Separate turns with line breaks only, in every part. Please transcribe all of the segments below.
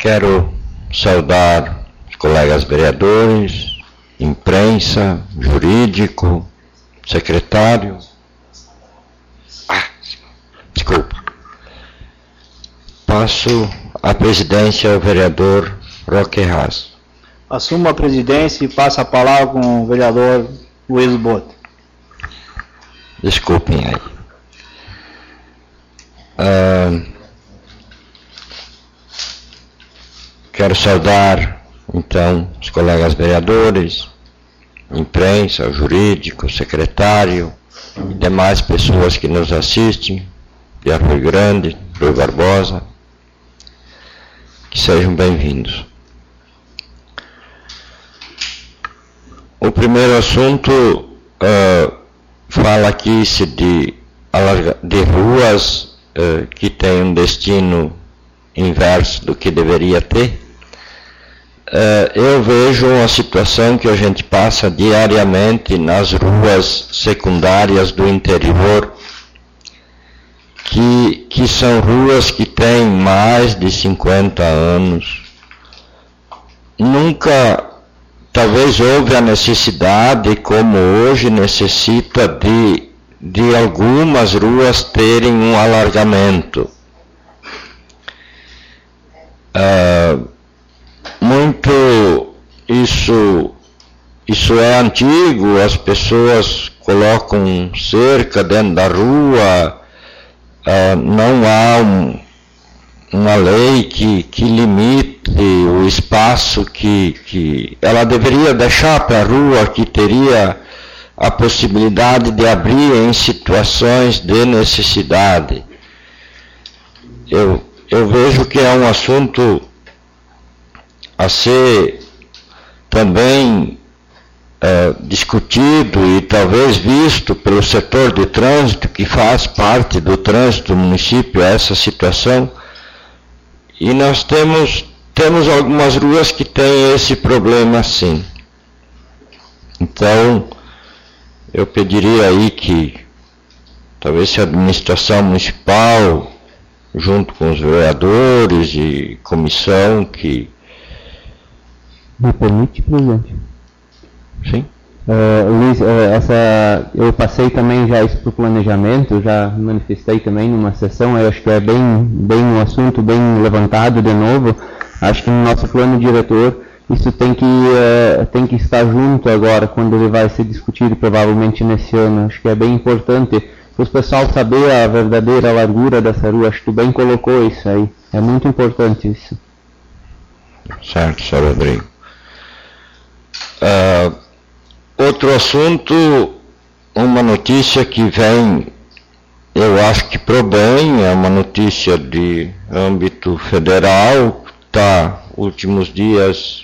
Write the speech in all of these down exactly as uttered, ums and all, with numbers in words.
Quero saudar os colegas vereadores, imprensa, jurídico, secretário. Ah, desculpa. Passo a presidência ao vereador Roque Haas.
Assumo a presidência e passo a palavra com o vereador Luiz Boto.
Desculpem aí. Ah, quero saudar, então, os colegas vereadores, imprensa, jurídico, secretário e demais pessoas que nos assistem, de Arroio Grande, Rio Barbosa, que sejam bem-vindos. O primeiro assunto uh, fala aqui -se de, de ruas uh, que têm um destino inverso do que deveria ter. Uh, eu vejo uma situação que a gente passa diariamente nas ruas secundárias do interior, que, que são ruas que têm mais de cinquenta anos. Nunca... Talvez houve a necessidade, como hoje necessita, de, de algumas ruas terem um alargamento. Ah, muito isso, isso é antigo, as pessoas colocam cerca dentro da rua, ah, não há um, uma lei que, que limite o espaço que, que ela deveria deixar para a rua, que teria a possibilidade de abrir em situações de necessidade. Eu, eu vejo que é um assunto a ser também é, discutido e talvez visto pelo setor de trânsito, que faz parte do trânsito do município, essa situação. E nós temos, temos algumas ruas que têm esse problema sim. Então, eu pediria aí que, talvez se a administração municipal, junto com os vereadores e comissão, que...
Me permite, presidente?
Sim.
Uh, Luiz, uh, essa, eu passei também já isso para o planejamento, já manifestei também numa sessão, eu acho que é bem, bem um assunto bem levantado de novo. Acho que no nosso plano diretor isso tem que, uh, tem que estar junto agora, quando ele vai ser discutido provavelmente nesse ano. Acho que é bem importante para o pessoal saber a verdadeira largura dessa rua. Acho que tu bem colocou isso aí, é muito importante isso.
Certo, senhor Rodrigo. Uh... Outro assunto, uma notícia que vem, eu acho que pro bem, é uma notícia de âmbito federal, está últimos dias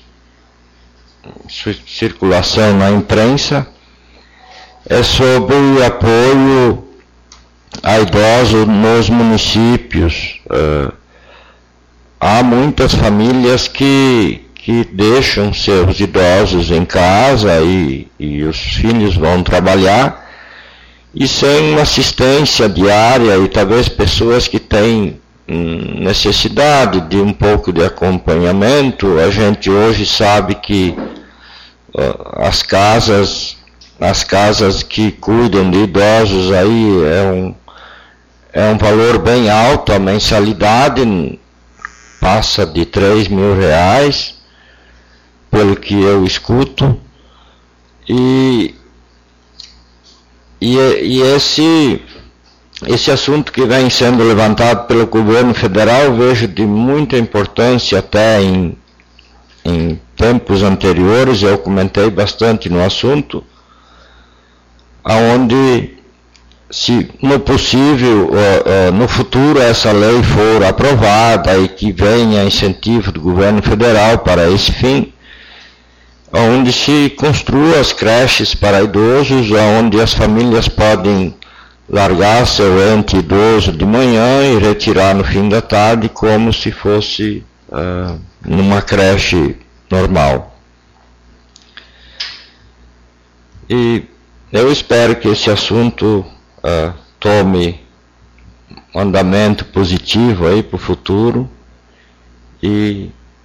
circulação na imprensa, é sobre o apoio a idosos nos municípios. Uh, há muitas famílias que que deixam seus idosos em casa e, e os filhos vão trabalhar, e sem uma assistência diária, e talvez pessoas que têm hum, necessidade de um pouco de acompanhamento. A gente hoje sabe que uh, as casas, as casas que cuidam de idosos aí é um, é um valor bem alto, a mensalidade passa de três mil reais, pelo que eu escuto, e, e, e esse, esse assunto que vem sendo levantado pelo governo federal, vejo de muita importância. Até em, em tempos anteriores eu comentei bastante no assunto, aonde, se no possível, uh, uh, no futuro essa lei for aprovada e que venha incentivo do governo federal para esse fim, onde se construam as creches para idosos, onde as famílias podem largar seu ente idoso de manhã e retirar no fim da tarde, como se fosse uh, numa creche normal. E eu espero que esse assunto uh, tome um andamento positivo aí para o futuro, e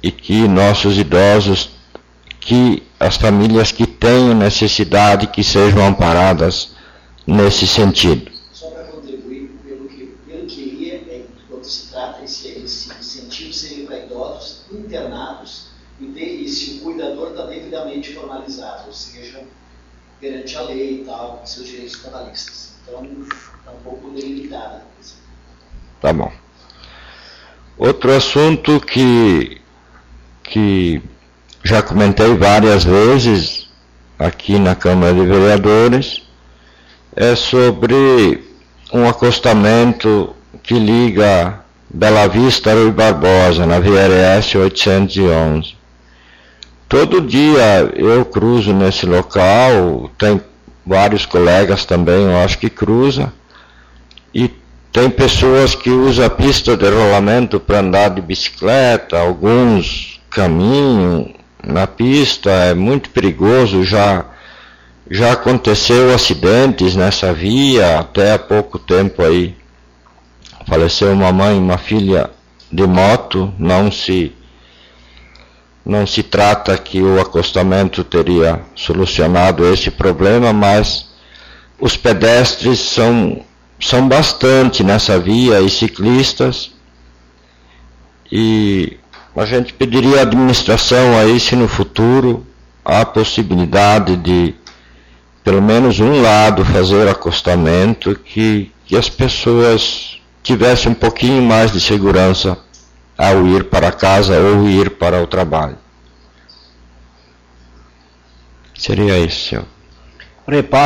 e que nossos idosos, que as famílias que tenham necessidade, que sejam amparadas nesse sentido.
Só para contribuir, pelo que, pelo que iria, é, quando se trata, esse, esse incentivo seria para idosos internados e, de, e se o cuidador está devidamente formalizado, ou seja, perante a lei e tal, com seus direitos trabalhistas. Então, está um pouco delimitada.
Tá bom. Outro assunto que, que já comentei várias vezes aqui na Câmara de Vereadores é sobre um acostamento que liga Bela Vista a Rui Barbosa, na V R S oitocentos e onze. Todo dia eu cruzo nesse local, tem vários colegas também, eu acho que cruza, e tem pessoas que usam a pista de rolamento para andar de bicicleta, alguns caminham na pista, é muito perigoso, já, já aconteceu acidentes nessa via, até há pouco tempo aí, faleceu uma mãe e uma filha de moto, não se... Não se trata que o acostamento teria solucionado esse problema, mas os pedestres são, são bastante nessa via e ciclistas, e a gente pediria à administração aí se no futuro há possibilidade de pelo menos um lado fazer acostamento, que, que as pessoas tivessem um pouquinho mais de segurança ao ir para casa ou ir para o trabalho. Seria isso, senhor.
Repare